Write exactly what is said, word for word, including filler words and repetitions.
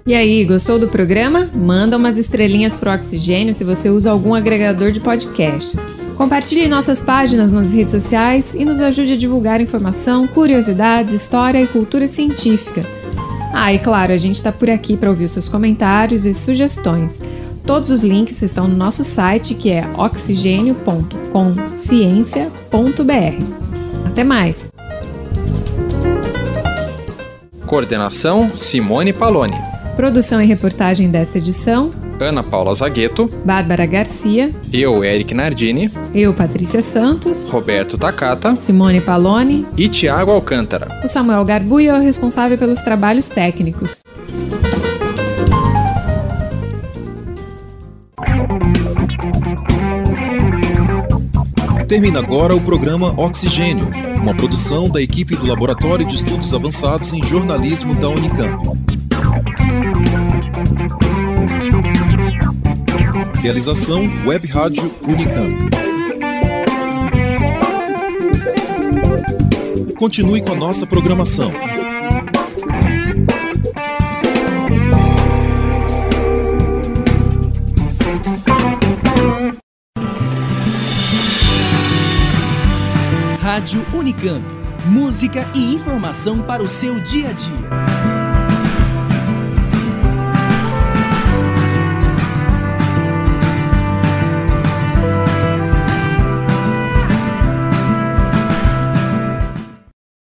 E aí, gostou do programa? Manda umas estrelinhas pro Oxigênio se você usa algum agregador de podcasts. Compartilhe nossas páginas nas redes sociais e nos ajude a divulgar informação, curiosidades, história e cultura científica. Ah, e claro, a gente está por aqui para ouvir os seus comentários e sugestões. Todos os links estão no nosso site, que é oxigênio ponto com ciência ponto b r. Até mais! Coordenação Simone Paloni. Produção e reportagem dessa edição: Ana Paula Zagueto, Bárbara Garcia, eu, Eric Nardini, eu, Patrícia Santos, Roberto Takata, Simone Paloni e Tiago Alcântara. O Samuel Garbuio é o responsável pelos trabalhos técnicos. Termina agora o programa Oxigênio, uma produção da equipe do Laboratório de Estudos Avançados em Jornalismo da Unicamp. Realização Web Rádio Unicamp. Continue com a nossa programação. Rádio Unicamp. Música e informação para o seu dia a dia.